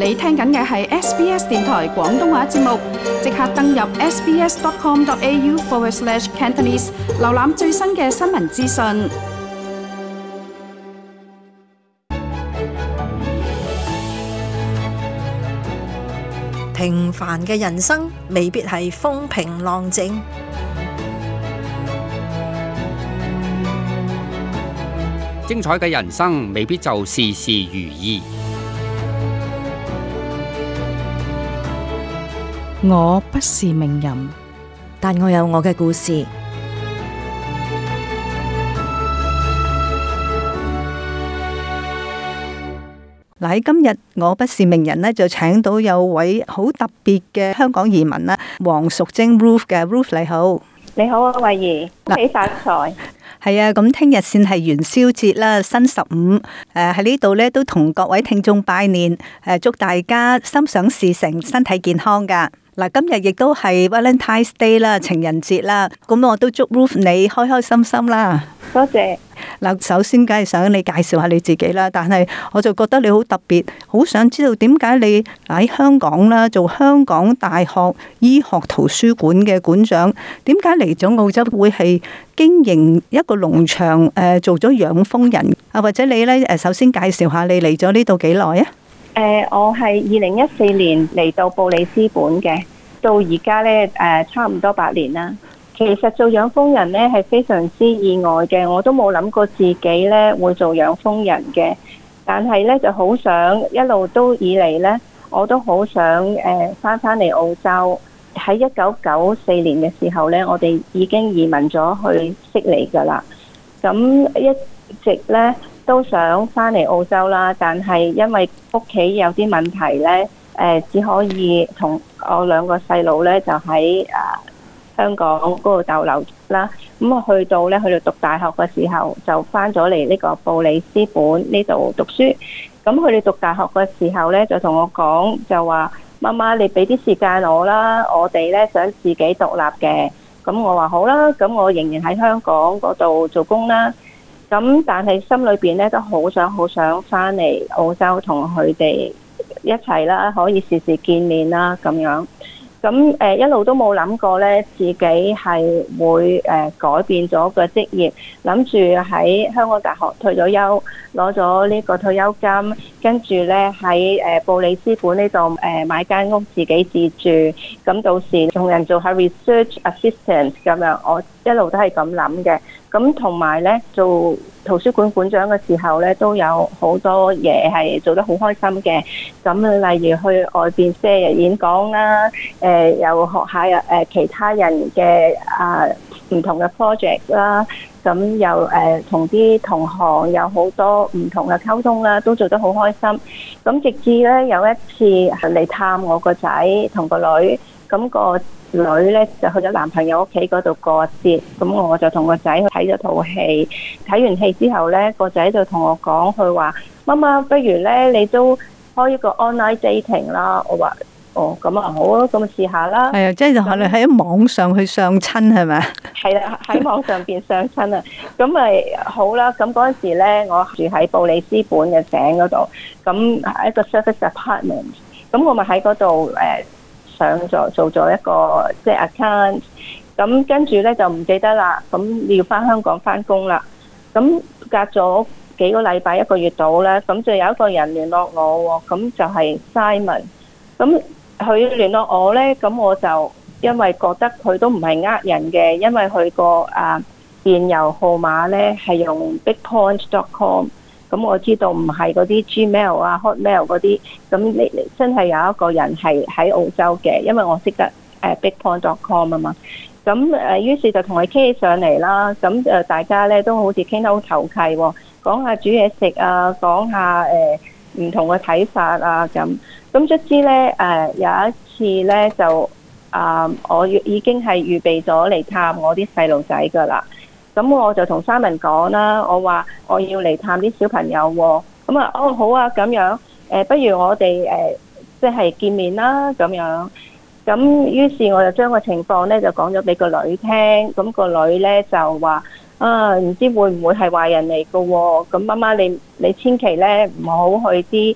你聽緊嘅係 SBS 電台廣東話節目，即刻登入 sbs.com.au/Cantonese 瀏覽最新嘅新聞資訊。 平凡嘅人生未必係風平浪靜， 精彩嘅人生未必就事事如意。 我不是名人， 但我有我嘅故事。 嗱，喺今日我不是名人呢，就請到有位好特別嘅香港移民啦，黃淑貞 Ruth 嘅 Ruth， 你好。 你好啊，慧儀，恭喜發財。 係啊，咁聽日先係元宵節啦，新15，喺呢度咧都同各位聽眾拜年，祝大家心想事成，身體健康噶。嗱，今日亦都係 Valentine's Day 啦，情人節啦，咁我都祝 Ruth 你開開心心啦。 多謝。 嗱，首先梗係想你介紹下你自己啦，但係我就覺得你好特別，好想知道點解你喺香港啦，做香港大學醫學圖書館嘅館長，點解嚟咗澳洲會係經營一個農場，做咗養蜂人啊？或者你咧首先介紹下你嚟咗呢度幾耐啊？ 我係2014年嚟到布里斯本嘅，到而家咧差唔多8年啦。其實做養蜂人咧係非常之意外嘅，我都冇諗過自己咧會做養蜂人嘅。但係咧就好想一路都以嚟咧，我都好想翻嚟澳洲。喺1994年嘅時候咧，我哋已經移民咗去悉尼㗎啦。咁一直咧都想翻嚟澳洲啦，但係因為屋企有啲問題咧，只可以同我2個細路咧就喺香港嗰度逗留啦。咁我去到讀大學嘅時候，就翻咗嚟呢個布里斯本呢度讀書。咁佢哋讀大學嘅時候咧，就同我講就話：媽媽，你俾啲時間我啦，我哋咧想自己獨立嘅。咁我話好啦，咁我仍然喺香港嗰度做工啦。咁但係心裏邊咧都好想翻嚟澳洲同佢哋一齊啦，可以時時見面啦咁樣。咁一路都冇諗過咧，自己係會改變咗個職業，諗住喺香港大學退咗休，攞咗呢個退休金，跟住咧喺布里斯本呢度買間屋自己自住，咁到時同人做下 research assistant 咁樣，我一路都係咁諗嘅。咁同埋咧做圖書館館長嘅時候咧，都有好多嘢係做得好開心嘅。咁例如去外邊即係演講啦，又學下其他人嘅唔同嘅 project 啦，咁又同啲同行有好多唔同嘅溝通啦，都做得好開心。咁直至咧有一次嚟探我個仔同個女，咁個女咧就去咗男朋友屋企嗰度過節，咁我就同個仔去睇咗套戲。睇完戲之後咧，個仔就同我講，佢話：媽媽，不如咧你都開一個 online dating 啦。我話：哦，咁啊好啊，咁試下啦。係啊， 即係就可能喺網上去相親係咪？ 係啦，喺網上邊相親啊。咁咪好啦。咁嗰陣時咧，我住喺布里斯本嘅井嗰度，咁一個 service apartment。咁我咪喺嗰度上咗做咗一個即係 account。咁跟住咧就唔記得啦。咁要翻香港翻工啦。咁隔咗幾個禮拜1個月到咧，咁就有一個人聯絡我喎。咁就係 Simon。咁佢聯絡我咧，咁我就因為覺得佢都唔係人嘅，因為佢個電郵號碼咧係用 bigpoint.com。咁我知道唔係嗰啲 Gmail 啊、Hotmail 嗰啲。咁你真係有一個人係喺澳洲嘅，因為我識得bigpoint.com 啊嘛。咁於是就同佢傾起上嚟啦。咁大家咧都好似傾得好投契喎，講下煮嘢食啊，講下唔同嘅睇法啊咁。咁卒之咧有一次咧就我已經係預備咗嚟探我啲細路仔㗎啦。咁我就同Simon講啦，我話我要嚟探啲小朋友喎。咁哦好啊，咁樣不如我哋即係見面啦咁樣。咁於是我就將個情況咧就講咗俾個女聽。咁個女咧就話唔知會唔會係壞人嚟㗎喎。咁媽媽你千祈咧唔好去啲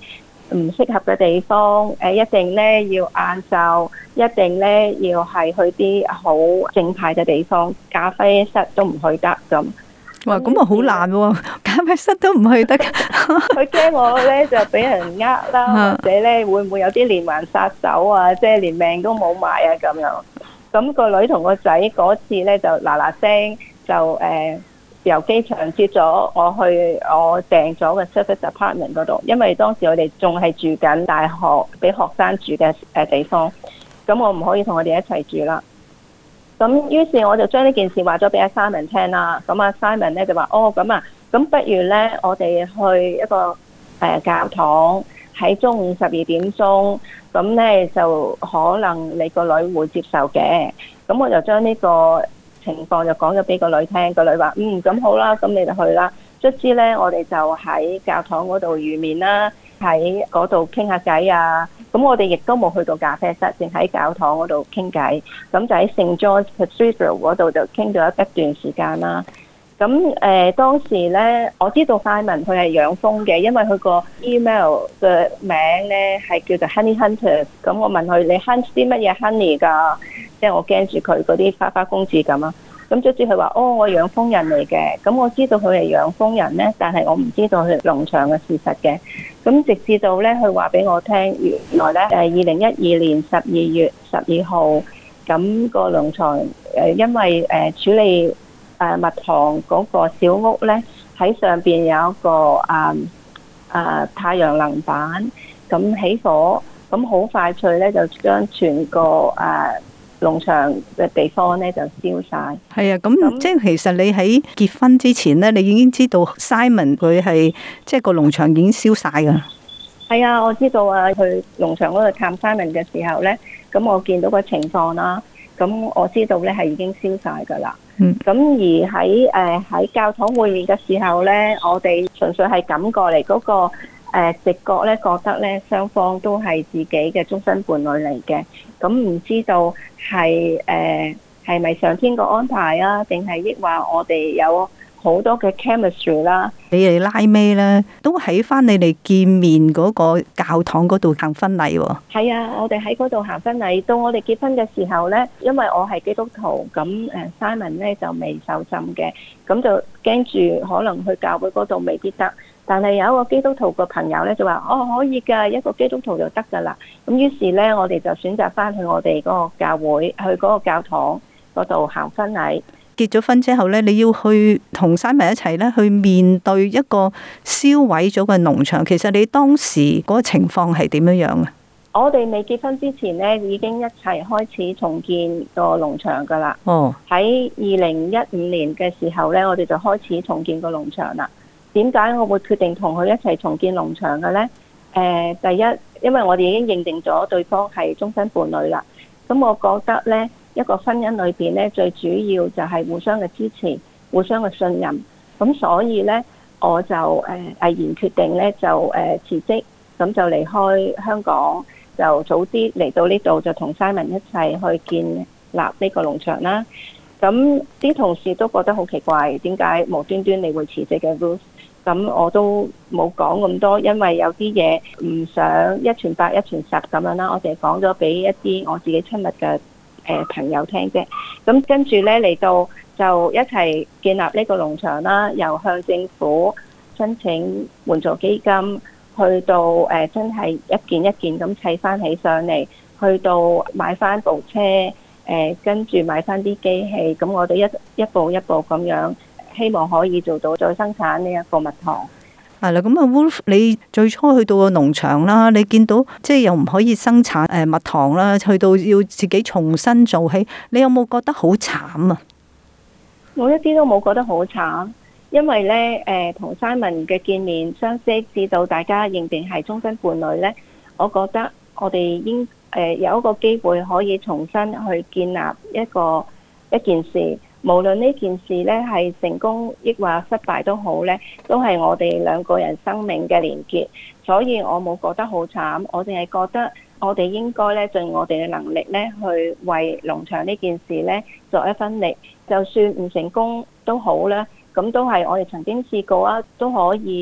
唔適合嘅地方，一定咧要晏晝，一定咧要係去啲好正派嘅地方，咖啡室都唔去得咁。 哇，咁啊好難喎，咖啡室都唔去得。 佢驚我咧就俾人呃啦，或者咧會唔會有啲連環殺手啊，即係連命都冇埋啊咁樣。咁個女同個仔嗰次咧就嗱聲就由機場接咗我去我訂咗嘅 service apartment 嗰度，因為當時我哋仲係住緊大學俾學生住嘅地方，咁我唔可以同佢哋一齊住啦。咁於是我就將呢件事話咗俾阿 Simon 聽啦。咁阿 Simon 咧就話：哦，咁啊，咁不如咧我哋去一個教堂，喺中午12點鐘，咁咧就可能你個女會接受嘅。咁我就將呢個情況就講咗俾個女聽，個女話：咁好啦，咁你就去啦。卒之咧，我哋就喺教堂嗰度遇面啦，喺嗰度傾下偈啊。咁我哋亦都冇去到咖啡室，淨喺教堂嗰度傾偈。咁就喺聖 George Cathedral 嗰度就傾咗一段時間啦。咁當時咧，我知道 Simon 佢係養蜂嘅，因為佢個 email 嘅名咧係叫做 Honey Hunter。咁我問佢：你 hunt 啲乜嘢 honey 㗎？即係我驚住佢嗰啲花花公子咁啊。咁卒之佢話：哦，我養蜂人嚟嘅。咁我知道佢係養蜂人咧，但係我唔知道佢農場嘅事實嘅。咁直至到咧，佢話俾我聽，原來咧2012年12月12號，咁個農場因為處理蜜糖嗰個小屋咧，喺上邊有一個太陽能板，咁起火，咁好快脆咧就將全個農場嘅地方咧就燒晒。係啊， 咁即係其實你喺結婚之前咧，你已經知道 Simon 佢係即係個農場已經燒晒噶。 係啊，我知道啊，去農場嗰度探 Simon 嘅時候咧，咁我見到個情況啦，咁我知道咧係已經燒晒噶啦。咁而喺教堂會面嘅時候咧，我哋純粹係感覺嚟嗰個直覺咧，覺得咧雙方都係自己嘅終身伴侶嚟嘅。咁唔知道係咪上天個安排啊，定係抑或我哋有好多嘅 chemistry 啦？ 你哋拉尾咧都喺翻你哋見面嗰個教堂嗰度行婚禮喎。係啊，我哋喺嗰度行婚禮。到我哋結婚嘅時候咧，因為我係基督徒，咁Simon 咧就未受浸嘅，咁就驚住可能去教會嗰度未必得。但係有一個基督徒個朋友咧就話：哦，可以㗎，一個基督徒就得㗎啦。咁於是咧，我哋就選擇翻去我哋嗰個教會，去嗰個教堂嗰度行婚禮。結咗婚之後咧，你要去同 Simon 一齊咧去面對一個燒毀咗嘅農場。其實你當時嗰個情況係點樣樣啊？我哋未結婚之前咧，已經一齊開始重建個農場㗎啦。哦，喺2015年嘅時候咧，我哋就開始重建個農場啦。點解我會決定同佢一齊重建農場嘅呢？第一，因為我哋已經認定咗對方係終身伴侶啦。咁我覺得呢一個婚姻裏邊呢，最主要就係互相嘅支持、互相嘅信任。咁所以呢，我就毅然決定呢，就辭職，咁就離開香港，就早啲嚟到呢度，就同 Simon 一齊去建立呢個農場啦。咁啲同事都覺得好奇怪，點解無端端你會辭職嘅 Ruth？咁我都冇講咁多，因為有啲嘢唔想一傳百一傳十咁樣啦。我淨係講咗俾一啲我自己親密嘅朋友聽啫。咁跟住呢，嚟到就一齊建立呢個農場啦，由向政府申請援助基金，去到真係一件一件咁砌翻起上嚟，去到買翻部車，跟住買翻啲機器，咁我哋一步一步咁樣。希望可以做到再生產呢一個蜜糖。係啦，咁啊 Wolf，你最初去到個農場啦，你見到即係又唔可以生產蜜糖啦，去到要自己重新做起，你有冇覺得好慘啊？ 我一啲都冇覺得好慘，因為咧同 Simon 嘅見面相識，至到大家認定係終身伴侶咧，我覺得我哋應有一個機會可以重新去建立一件事。無論呢件事咧係成功抑或失敗都好咧，都係我哋兩個人生命嘅連結，所以我冇覺得好慘，我淨係覺得我哋應該咧盡我哋嘅能力咧去為農場呢件事咧作一分力，就算唔成功都好啦，咁都係我哋曾經試過啊，都可以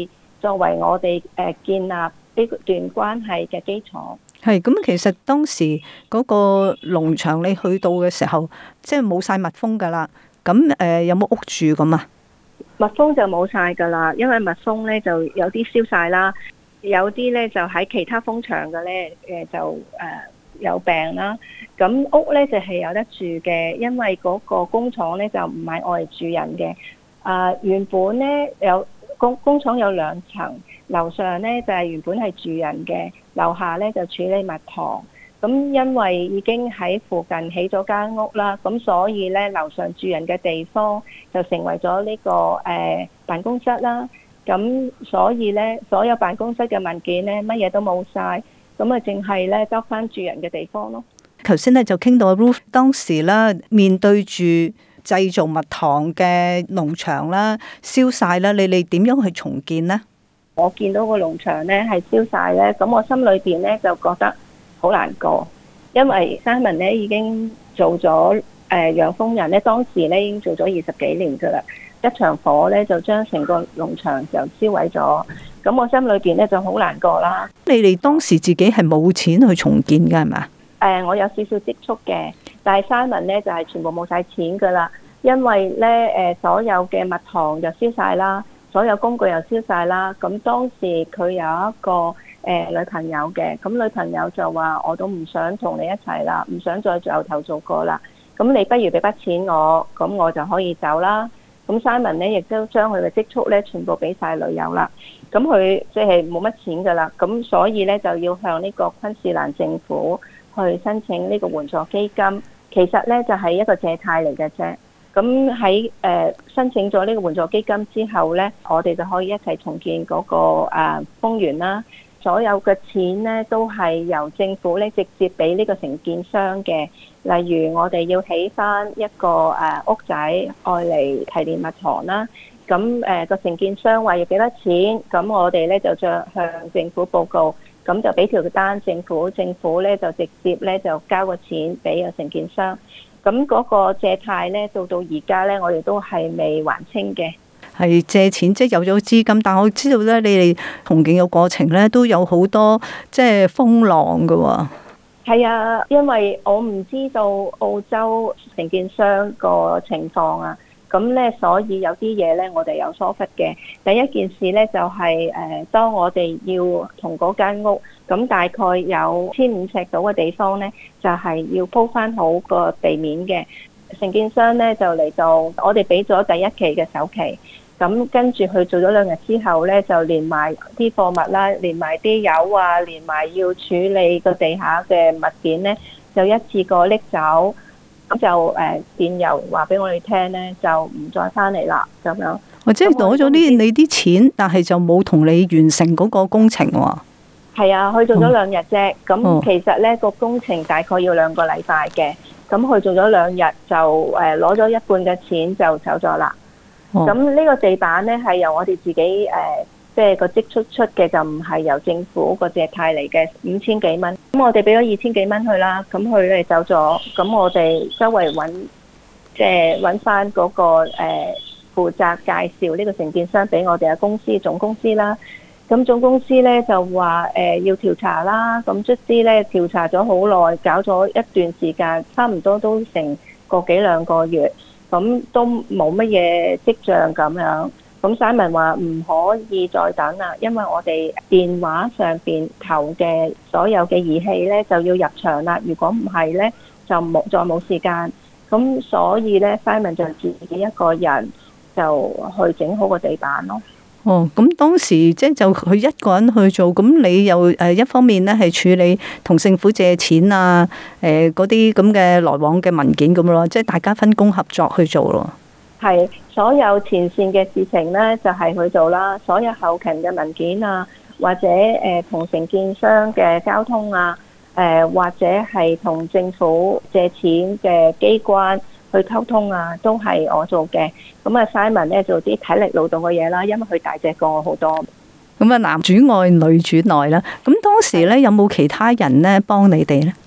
作為我哋建立呢段關係嘅基礎。 係咁，其實當時嗰個農場你去到嘅時候，即係冇晒蜜蜂噶啦。咁有冇屋住咁啊？ 蜜蜂就冇晒噶啦，因為蜜蜂咧就有啲燒晒啦，有啲咧就喺其他蜂場嘅咧就有病啦。咁屋咧就係有得住嘅，因為嗰個工廠咧就唔係愛嚟住人嘅。原本咧有工廠有2層，樓上咧就係原本係住人嘅，樓下咧就處理蜜糖。咁因為已經喺附近起咗間屋啦，咁所以咧樓上住人嘅地方就成為咗呢個辦公室啦。咁所以咧所有辦公室嘅文件咧乜嘢都冇晒，咁啊淨係咧得翻住人嘅地方咯。 頭先咧就傾到 Ruth 當時啦，面對住製造蜜糖嘅農場啦，燒晒啦，你哋點樣去重建呢？ 我見到個農場咧係燒晒咧，咁我心裏邊咧就覺得好難過，因為 Simon 咧已經做咗養蜂人咧，當時咧已經做咗20幾年噶啦，一場火咧就將成個農場就燒毀咗，咁我心裏邊咧就好難過啦。 你哋當時自己係冇錢去重建㗎係咪？ 我有少少積蓄嘅，但係 Simon 咧就係全部冇晒錢噶啦，因為咧所有嘅蜜糖就燒晒啦，所有工具又燒晒啦。咁當時佢有一個女朋友嘅，咁女朋友就話我都唔想同你一齊啦，唔想再由頭做過啦。咁你不如俾筆錢我，咁我就可以走啦。咁 Simon 咧亦都將佢嘅積蓄咧全部俾晒女友啦。咁佢即係冇乜錢噶啦，咁所以咧就要向呢個昆士蘭政府去申請呢個援助基金。其實咧就係一個借貸嚟嘅啫。咁喺申請咗呢個援助基金之後咧，我哋就可以一齊重建嗰個蜂園啦。所有嘅錢咧都係由政府咧直接俾呢個承建商嘅。例如我哋要起翻一個屋仔愛嚟提煉蜜糖啦。咁個承建商話要幾多錢，咁我哋咧就向政府報告，咁就俾條單政府咧就直接咧就交個錢俾個承建商。咁嗰個借貸咧到而家咧，我哋都係未還清嘅。 係借錢即係有咗資金，但我知道咧，你哋重建嘅過程咧都有好多即係風浪㗎喎。 係啊，因為我唔知道澳洲承建商個情況啊，咁咧所以有啲嘢咧我哋有疏忽嘅。第一件事咧就係當我哋要同嗰間屋咁大概有1500尺度嘅地方咧，就係要鋪翻好個地面嘅。承建商咧就嚟到，我哋俾咗第一期嘅首期。咁跟住佢做咗2日之後咧，就連埋啲貨物啦，連埋啲油啊，連埋要處理個地下嘅物件咧，就一次過拎走。咁就電郵話俾我哋聽咧，就唔再翻嚟啦咁樣。 或者攞咗你啲錢，但係就冇同你完成嗰個工程喎。 係啊，佢做咗2日啫。咁其實咧個工程大概要2個禮拜嘅。咁佢做咗2日就攞咗一半嘅錢就走咗啦。咁呢個地板咧係由我哋自己即係個積蓄出嘅，就唔係由政府個借貸嚟嘅，5000幾蚊。咁我哋俾咗2000幾蚊佢啦，咁佢哋走咗。咁我哋周圍揾，即係揾翻嗰個負責介紹呢個承建商俾我哋嘅公司總公司啦。咁總公司咧就話要調查啦。咁卒之咧調查咗好耐，搞咗一段時間，差唔多都成個幾2個月。咁都冇乜嘢跡象咁樣，咁 Simon 話唔可以再等啦，因為我哋電話上邊投嘅所有嘅儀器咧就要入場啦，如果唔係咧就再冇時間，咁所以咧 Simon 就自己一個人就去整好個地板咯。 哦，咁當時即係就佢一個人去做，咁你又一方面咧係處理同政府借錢啊，嗰啲咁嘅來往嘅文件咁咯，即係大家分工合作去做咯。 係，所有前線嘅事情咧就係佢做啦，所有後勤嘅文件啊，或者同承建商嘅交通啊，或者係同政府借錢嘅機關去溝通啊，都係我做嘅。咁啊 Simon 咧做啲體力勞動嘅嘢啦，因為佢大隻過我好多。 咁啊男主外女主內啦。咁當時咧有冇其他人咧幫你哋咧？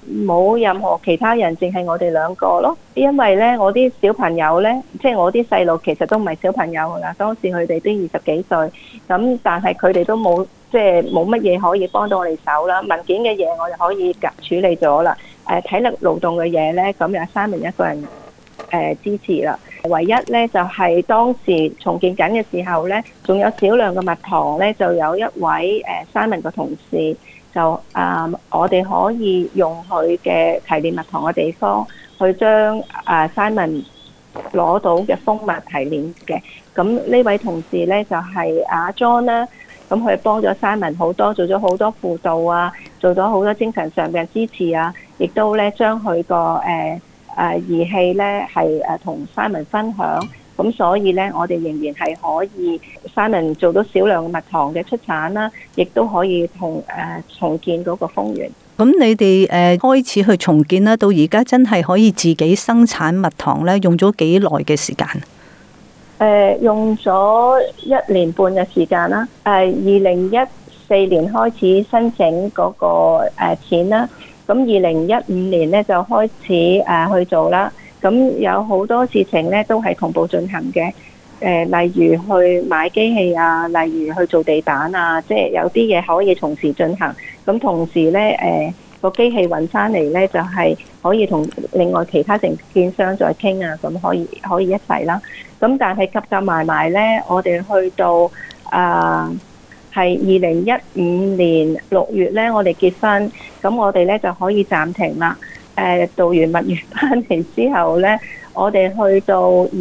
冇任何其他人，淨係我哋兩個咯。因為咧，我啲小朋友咧，即係我啲細路，其實都唔係小朋友㗎啦。當時佢哋都20幾歲，咁但係佢哋都冇即係冇乜嘢可以幫到我哋手啦。文件嘅嘢我哋可以處理咗啦。體力勞動嘅嘢咧，咁有Simon一個人支持啦。唯一咧就係當時重建緊嘅時候咧，仲有少量嘅蜜糖咧，就有一位Simon嘅同事就我哋可以用佢嘅提煉蜜糖嘅地方去將Simon 攞到嘅蜂蜜提煉嘅。咁呢位同事咧就係阿 John 啦，咁佢幫咗Simon好多，做咗好多輔導啊，做咗好多精神上嘅支持啊，亦都咧將佢個儀器咧係同Simon分享，咁所以咧我哋仍然係可以Simon做到少量蜜糖嘅出產啦，亦都可以重建嗰個蜂園。 咁你哋開始去重建啦，到而家真係可以自己生產蜜糖咧，用咗幾耐嘅時間？ 用咗1年半嘅時間啦。2014年開始申請嗰個錢啦。咁2015年咧就開始去做啦。咁有好多事情咧都係同步進行嘅。例如去買機器啊，例如去做地板啊，即係有啲嘢可以同時進行。咁同時咧個機器運翻嚟咧就係可以同另外其他承建商再傾啊，咁可以一齊啦。咁但係夾埋埋咧，我哋去到係2015年6月咧，我哋結婚，咁我哋咧就可以暫停啦。讀完蜜月翻嚟之後咧，我哋去到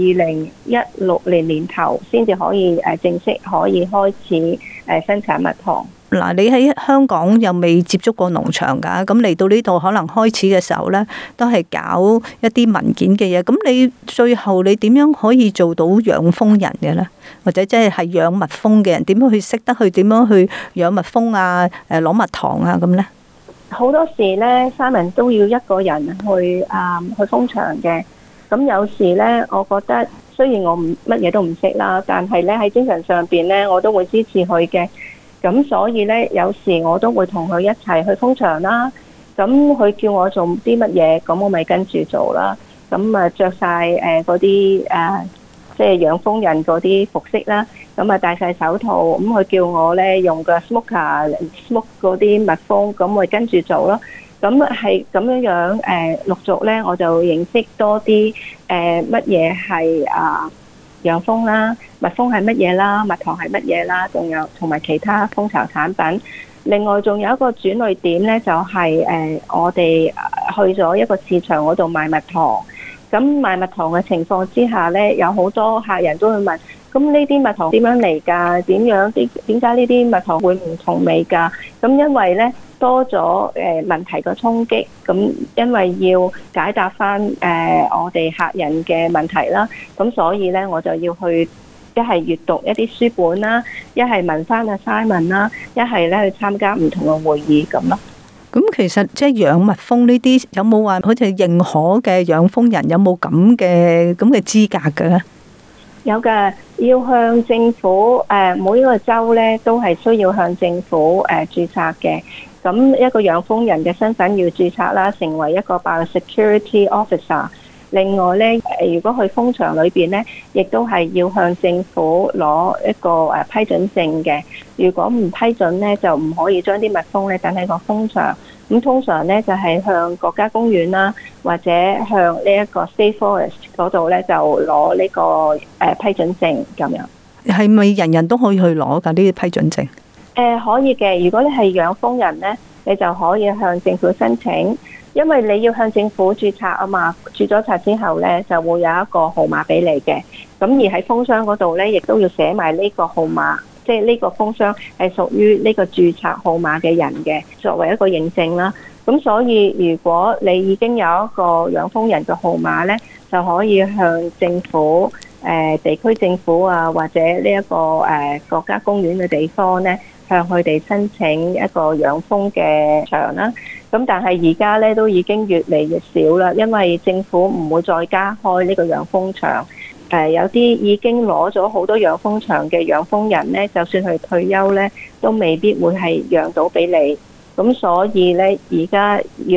2016年年頭先至可以正式可以開始生產蜜糖。 嗱，你喺香港又未接觸過農場㗎，咁嚟到呢度可能開始嘅時候咧，都係搞一啲文件嘅嘢。咁你最後你點樣可以做到養蜂人嘅咧？或者即係養蜜蜂嘅人點樣去識得去點樣去養蜜蜂啊？攞蜜糖啊咁咧？ 好多時咧，Simon都要一個人去蜂場嘅。咁有時咧，我覺得雖然我乜嘢都唔識啦，但係咧喺精神上邊咧，我都會支持佢嘅。咁所以咧，有時我都會同佢一齊去蜂場啦。咁佢叫我做啲乜嘢，咁我咪跟住做啦。咁着晒嗰啲即係養蜂人嗰啲服飾啦。咁戴晒手套。咁佢叫我咧用個 smoker smoke 嗰啲蜜蜂，咁我跟住做咯。咁係咁樣陸續咧，我就認識多啲乜嘢係養蜂啦，蜜蜂係乜嘢啦，蜜糖係乜嘢啦，仲有同埋其他蜂巢產品。另外仲有一個轉捩點咧，就係我哋去咗一個市場嗰度賣蜜糖。咁賣蜜糖嘅情況之下咧，有好多客人都會問：咁呢啲蜜糖點樣嚟㗎？點解呢啲蜜糖會唔同味㗎？咁因為咧多咗問題個衝擊，咁因為要解答翻我哋客人嘅問題啦，咁所以咧我就要去一係閱讀一啲書本啦，一係問翻阿 Simon 啦，一係咧去參加唔同嘅會議咁咯。 咁其實即係養蜜蜂呢啲有冇話好似認可嘅養蜂人有冇咁嘅資格嘅咧？ 有嘅，要向政府每一個州咧都係需要向政府註冊嘅。咁一個養蜂人嘅身份要註冊啦，成為一個 Biosecurity Officer。另外咧，如果去蜂場裏邊咧，亦都係要向政府攞一個批准證嘅。如果唔批准咧，就唔可以將啲蜜蜂咧等喺個蜂場。咁通常咧就係向國家公園啦，或者向呢一個 State Forest 嗰度咧就攞呢個批准證咁樣。 係咪人人都可以去攞㗎呢啲批准證？ 可以嘅。如果你係養蜂人咧，你就可以向政府申請，因為你要向政府註冊啊嘛。註咗冊之後咧，就會有一個號碼俾你嘅。咁而喺蜂箱嗰度咧，亦都要寫埋呢個號碼，即係呢個蜂箱係屬於呢個註冊號碼嘅人嘅，作為一個認證啦。咁所以如果你已經有一個養蜂人嘅號碼咧，就可以向政府、地區政府啊，或者呢一個國家公園嘅地方咧，向佢哋申請一個養蜂嘅場啦。咁但係而家咧都已經越嚟越少啦，因為政府唔會再加開呢個養蜂場。有啲已經攞咗好多養蜂場嘅養蜂人咧，就算佢退休咧，都未必會係養到俾你。咁所以咧，而家要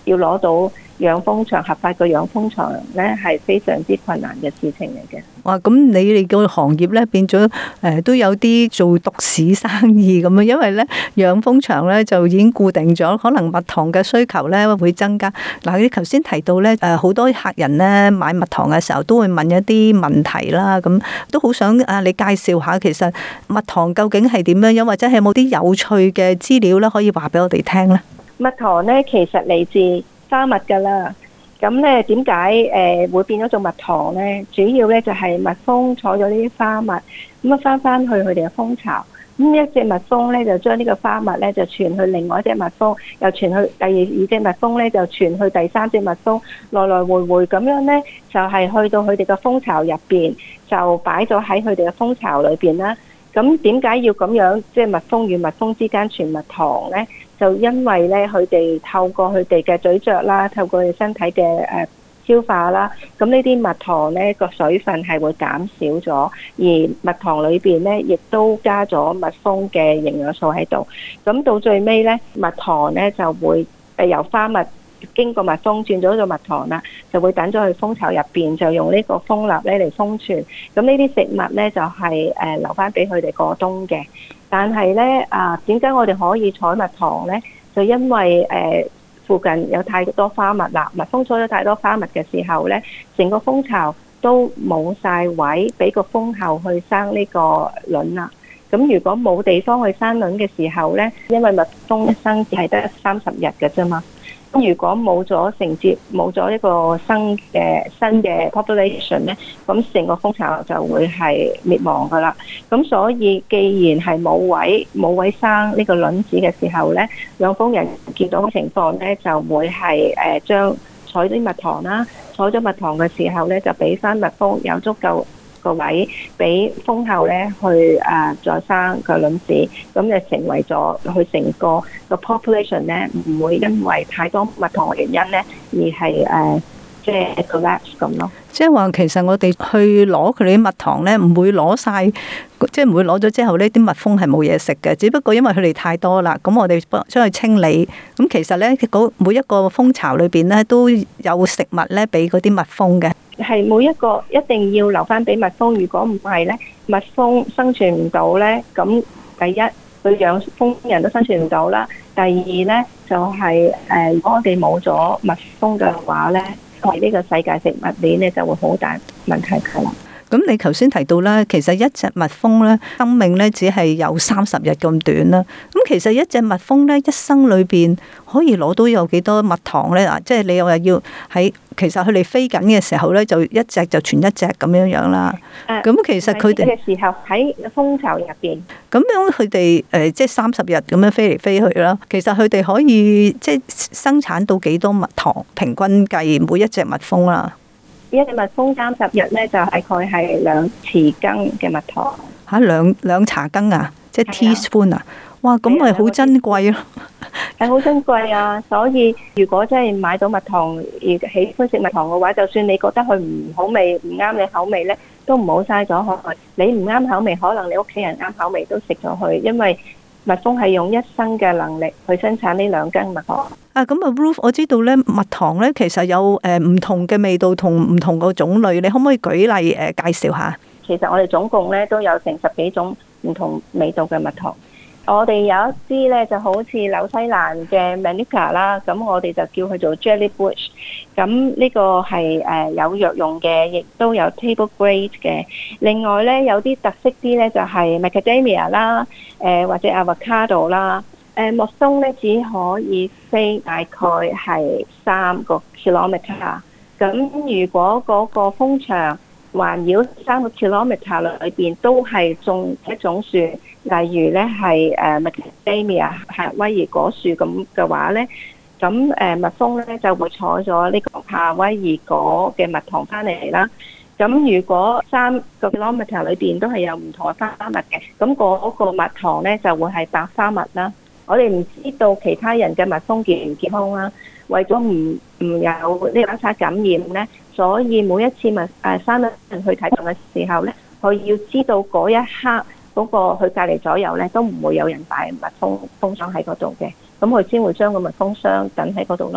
要攞到養蜂場合法嘅養蜂場咧，係非常之困難嘅事情嚟嘅。 哇！咁你哋個行業咧變咗都有啲做獨市生意咁樣，因為咧養蜂場咧就已經固定咗，可能蜜糖嘅需求咧會增加。嗱，你頭先提到咧好多客人咧買蜜糖嘅時候都會問一啲問題啦，咁都好想你介紹下其實蜜糖究竟係點樣樣，或者係有冇啲有趣嘅資料咧可以話俾我哋聽咧？ 蜜糖咧其實嚟自花蜜㗎啦。咁咧點解會變咗做蜜糖咧？主要咧就係蜜蜂採咗呢啲花蜜，咁啊翻去佢哋嘅蜂巢，咁一隻蜜蜂咧就將呢個花蜜咧就傳去另外一隻蜜蜂，又傳去第二隻蜜蜂咧就傳去第三隻蜜蜂，來來回回咁樣咧就係去到佢哋嘅蜂巢入邊，就擺咗喺佢哋嘅蜂巢裏邊啦。咁點解要咁樣即係蜜蜂與蜜蜂之間傳蜜糖咧？就因為咧，佢哋透過佢哋嘅咀嚼啦，透過佢哋身體嘅消化啦，咁呢啲蜜糖咧個水分係會減少咗，而蜜糖裏邊咧亦都加咗蜜蜂嘅營養素喺度。咁到最尾咧，蜜糖咧就會由花蜜經過蜜蜂轉咗做蜜糖啦，就會等咗去蜂巢入邊，就用呢個蜂蠟咧嚟封存。咁呢啲食物咧就係留翻俾佢哋過冬嘅。但係咧點解我哋可以採蜜糖咧？就因為附近有太多花蜜啦，蜜蜂採咗太多花蜜嘅時候咧，成個蜂巢都冇晒位俾個蜂后去生呢個卵啦。咁如果冇地方去生卵嘅時候咧，因為蜜蜂一生只係得30日嘅啫嘛。咁如果冇咗承接，冇咗一個新嘅 population 咧，咁成個蜂巢就會係滅亡噶啦。咁所以既然係冇位生呢個卵子嘅時候咧，養蜂人見到嘅情況咧，就會係將採啲蜜糖啦，採咗蜜糖嘅時候咧，就俾翻蜜蜂有足夠個位俾蜂后咧去再生個卵子，咁就成為咗佢成個 population 咧唔會因為太多蜜糖嘅原因咧而係即係 collapse 咁咯。 即係話其實我哋去攞佢哋啲蜜糖咧，唔會攞晒，即係唔會攞咗之後呢啲蜜蜂係冇嘢食嘅，只不過因為佢哋太多啦，咁我哋將佢清理。咁其實咧，每一個蜂巢裏邊咧都有食物咧俾嗰啲蜜蜂嘅。 係每一個一定要留翻俾蜜蜂，如果唔係咧，蜜蜂生存唔到咧。咁第一，佢養蜂人都生存唔到啦。第二咧，就係如果我哋冇咗蜜蜂嘅話咧，喺呢個世界食物鏈咧就會好大問題㗎啦。 咁你頭先提到啦，其實一隻蜜蜂咧生命咧只係有30日咁短啦。咁其實一隻蜜蜂咧一生裏邊可以攞到有幾多蜜糖咧？即係你又要喺其實佢哋飛緊嘅時候咧，就一隻就傳一隻咁樣樣啦。咁其實佢哋嘅時候喺蜂巢入邊， 咁樣佢哋即係30日咁樣飛嚟飛去啦。其實佢哋可以即係生產到幾多蜜糖？平均計每一隻蜜蜂啦。 一隻蜜蜂30日咧，就大概係2匙羹嘅蜜糖。 嚇兩茶羹啊，即係 teaspoon 啊！哇，咁咪好珍貴咯。 係好珍貴啊！所以如果真係買到蜜糖而喜歡食蜜糖嘅話，就算你覺得佢唔好味、唔啱你口味咧，都唔好嘥咗佢。你唔啱口味，可能你屋企人啱口味都食咗佢，因為蜜蜂係用一生嘅能力去生產呢2羹蜜糖。 咁啊 Ruth， 我知道咧蜜糖咧其實有唔同嘅味道同唔同個種類，你可唔可以舉例介紹下？ 其實我哋總共咧都有成10幾種唔同味道嘅蜜糖。我哋有一支咧就好似紐西蘭嘅 Manuka 啦，咁我哋就叫佢做 Jelly Bush。咁呢個係有藥用嘅，亦都有 table grade 嘅。另外咧有啲特色啲咧就係 Macadamia 啦，或者 Avocado 啦。蜜蜂咧只可以飛大概係3個 kilometer。咁如果嗰個蜂場環繞3個 kilometer 裏邊都係種一種樹，例如咧係Macadamia 夏威夷果樹咁嘅話咧，咁蜜蜂咧就會採咗呢個夏威夷果嘅蜜糖翻嚟啦。咁如果3個 kilometer 裏邊都係有唔同嘅花蜜嘅，咁嗰個蜜糖咧就會係白花蜜啦。我哋唔知道其他人嘅蜜蜂健唔健康啦，為咗唔有呢個交叉感染咧，所以每一次生人去睇病嘅時候咧，佢要知道嗰一刻嗰個佢隔離左右咧都唔會有人帶蜜蜂箱喺嗰度嘅，咁佢先會將個蜜蜂箱等喺嗰度咯。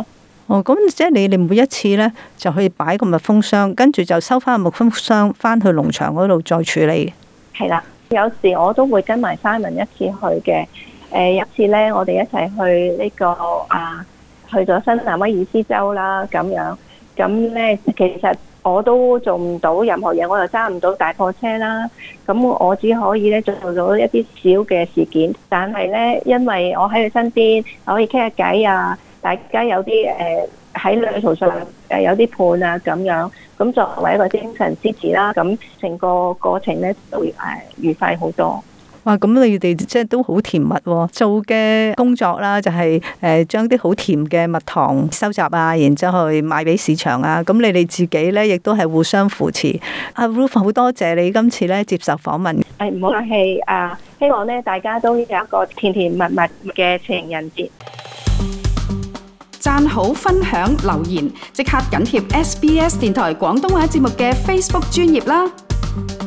哦，咁即係你哋每一次咧就去擺個密封箱，跟住就收翻個密封箱翻去農場嗰度再處理。 係啦，有時我都會跟埋 Simon 一次去嘅。有一次咧，我哋一齊去呢個去咗新南威爾斯州啦，咁樣。咁咧，其實我都做唔到任何嘢，我又揸唔到大貨車啦。咁我只可以咧做到一啲小嘅事件，但係咧，因為我喺佢身邊，可以傾下偈啊，大家有啲喺旅途上有啲伴啊咁樣，咁作為一個精神支持啦，咁成個過程咧都會愉快好多。 哇！咁你哋即係都好甜蜜喎，做嘅工作啦，就係將啲好甜嘅蜜糖收集啊，然之後去賣俾市場啊。咁你哋自己咧，亦都係互相扶持。阿 Ruth 好多謝你今次咧接受訪問。 唔好客氣啊！希望咧大家都有一個甜甜蜜蜜嘅情人節。 讚好、分享、留言，即刻緊貼SBS 電台廣東話節目嘅 Facebook 專頁啦！